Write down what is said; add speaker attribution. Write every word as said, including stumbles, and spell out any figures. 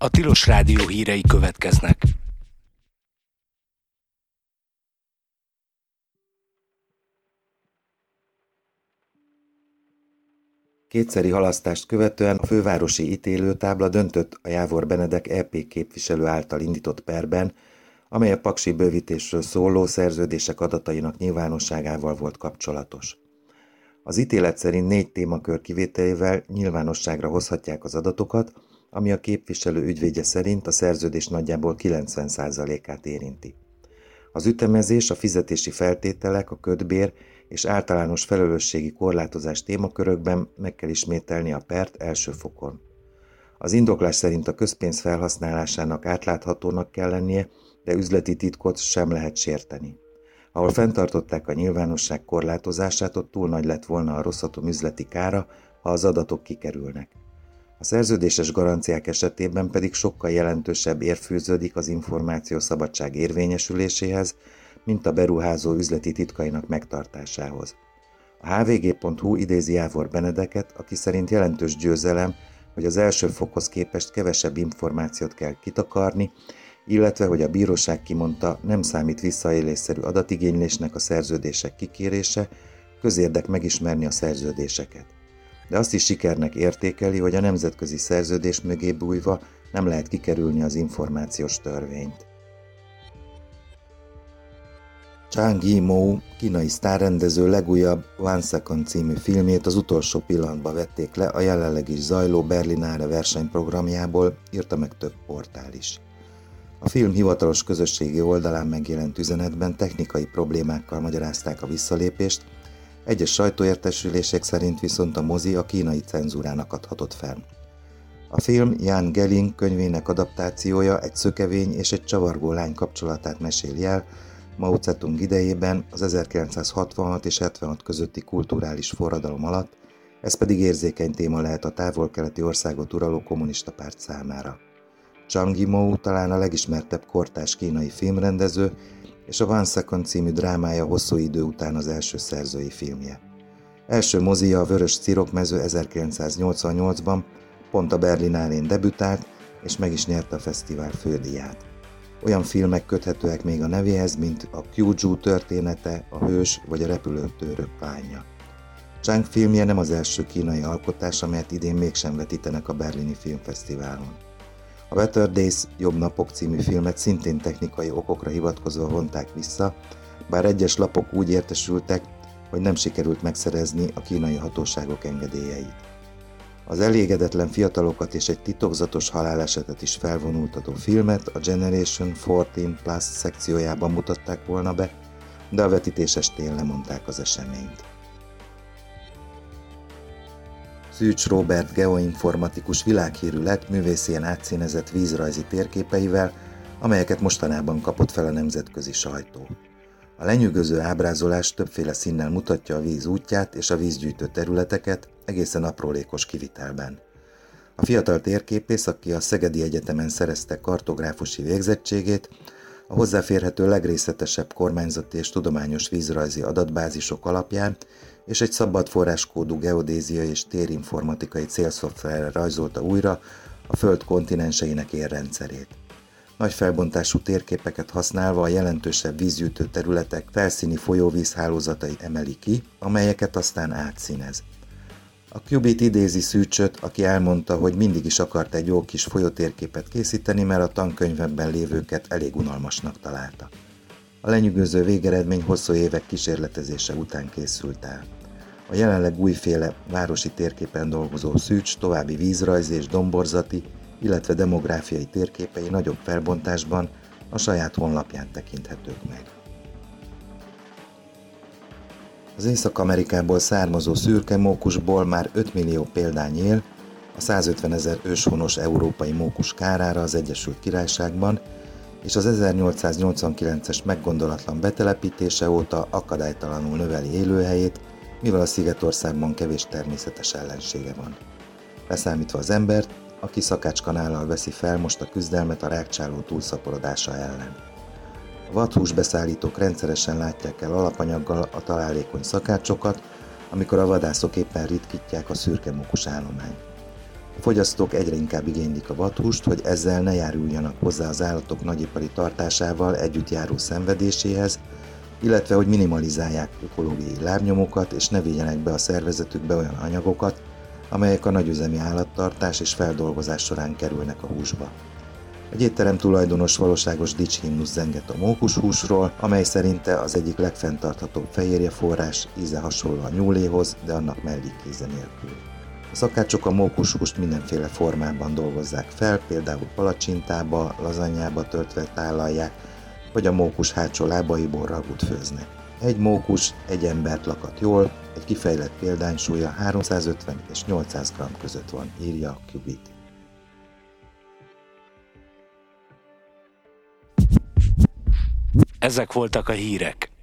Speaker 1: A Tilos Rádió hírei következnek.
Speaker 2: Kétszeri halasztást követően a fővárosi ítélőtábla döntött a Jávor Benedek é pé képviselő által indított perben, amely a paksi bővítésről szóló szerződések adatainak nyilvánosságával volt kapcsolatos. Az ítélet szerint négy témakör kivételével nyilvánosságra hozhatják az adatokat, ami a képviselő ügyvédje szerint a szerződés nagyjából kilencven százalékát érinti. Az ütemezés, a fizetési feltételek, a kötbér és általános felelősségi korlátozás témakörökben meg kell ismételni a pert első fokon. Az indoklás szerint a közpénz felhasználásának átláthatónak kell lennie, de üzleti titkot sem lehet sérteni. Ahol fenntartották a nyilvánosság korlátozását, ott túl nagy lett volna a Rosszatom üzleti kára, ha az adatok kikerülnek. A szerződéses garanciák esetében pedig sokkal jelentősebb érv fűződik az információszabadság érvényesüléséhez, mint a beruházó üzleti titkainak megtartásához. A há vé gé pont hú idézi Jávor Benedeket, aki szerint jelentős győzelem, hogy az első fokhoz képest kevesebb információt kell kitakarni, illetve, hogy a bíróság kimondta, nem számít visszaélésszerű adatigénylésnek a szerződések kikérése, közérdek megismerni a szerződéseket. De azt is sikernek értékeli, hogy a nemzetközi szerződés mögé bújva nem lehet kikerülni az információs törvényt. Zhang Yimou, kínai sztárrendező legújabb One Second című filmjét az utolsó pillanatban vették le a jelenleg is zajló Berlinale versenyprogramjából, írta meg több portál is. A film hivatalos közösségi oldalán megjelent üzenetben technikai problémákkal magyarázták a visszalépést, egyes sajtóértesülések szerint viszont a mozi a kínai cenzúrának adhatott fel. A film Jan Gelling könyvének adaptációja egy szökevény és egy csavargó lány kapcsolatát meséli el Mao Zedong idejében, az ezerkilencszázhatvanhat és hetvenhat közötti kulturális forradalom alatt, ez pedig érzékeny téma lehet a távol-keleti országot uraló kommunista párt számára. Zhang Yimou talán a legismertebb kortárs kínai filmrendező, és a One Second című drámája hosszú idő után az első szerzői filmje. Első mozija a Vörös Cirokmező ezerkilencszáznyolcvannyolcban, pont a Berlinálén debütált, és meg is nyerte a fesztivál fődíját. Olyan filmek köthetőek még a nevéhez, mint a Kyūzhou története, a Hős vagy a Repülőtőrök bánya. Zhang filmje nem az első kínai alkotás, amelyet idén mégsem vetítenek a Berlini Filmfesztiválon. A Better Days, Jobb napok című filmet szintén technikai okokra hivatkozva vonták vissza, bár egyes lapok úgy értesültek, hogy nem sikerült megszerezni a kínai hatóságok engedélyeit. Az elégedetlen fiatalokat és egy titokzatos halálesetet is felvonultató filmet a Generation tizennégy Plus szekciójában mutatták volna be, de a vetítés estén lemondták az eseményt. Szűcs Róbert geoinformatikus világhírű lett művészien átszínezett vízrajzi térképeivel, amelyeket mostanában kapott fel a nemzetközi sajtó. A lenyűgöző ábrázolás többféle színnel mutatja a víz útját és a vízgyűjtő területeket, egészen aprólékos kivitelben. A fiatal térképész, aki a Szegedi Egyetemen szerezte kartográfusi végzettségét, a hozzáférhető legrészletesebb kormányzati és tudományos vízrajzi adatbázisok alapján és egy szabad forráskódú geodéziai és térinformatikai célszoftverrel rajzolta újra a Föld kontinenseinek érrendszerét. Nagy felbontású térképeket használva a jelentősebb vízgyűjtő területek felszíni folyóvízhálózatai emeli ki, amelyeket aztán átszínez. A Qubit idézi Szűcsöt, aki elmondta, hogy mindig is akart egy jó kis folyótérképet készíteni, mert a tankönyvekben lévőket elég unalmasnak találta. A lenyűgöző végeredmény hosszú évek kísérletezése után készült el. A jelenleg újféle városi térképen dolgozó Szűcs további vízrajzi és domborzati, illetve demográfiai térképei nagyobb felbontásban a saját honlapján tekinthetők meg. Az Észak-Amerikából származó szürke mókusból már öt millió példány él, a százötvenezer őshonos európai mókus kárára az Egyesült Királyságban, és az ezernyolcszáznyolcvankilences meggondolatlan betelepítése óta akadálytalanul növeli élőhelyét, mivel a Szigetországban kevés természetes ellensége van. Leszámítva az embert, aki szakácskanállal veszi fel most a küzdelmet a rágcsáló túlszaporodása ellen. A vadhúsbeszállítók rendszeresen látják el alapanyaggal a találékony szakácsokat, amikor a vadászok éppen ritkítják a szürke mókus állományt. A fogyasztók egyre inkább igénylik a vadhúst, hogy ezzel ne járuljanak hozzá az állatok nagyipari tartásával együtt járó szenvedéséhez, illetve hogy minimalizálják ökológiai lábnyomokat és ne vigyenek be a szervezetükbe olyan anyagokat, amelyek a nagyüzemi állattartás és feldolgozás során kerülnek a húsba. Egy étterem tulajdonos valóságos dicshimnusz zenget a mókushúsról, amely szerinte az egyik legfenntarthatóbb fehérjeforrás, íze hasonló a nyúléhoz, de annak mellékíze nélkül. A szakácsok a mókushúst mindenféle formában dolgozzák fel, például palacsintába, lazanyába töltve tálalják, vagy a mókus hátsó lábaiból ragút főznek. Egy mókus egy embert lakat jól, egy kifejlett példány súlya háromszázötven és nyolcszáz gramm között van, írja a Qubit.
Speaker 1: Ezek voltak a hírek.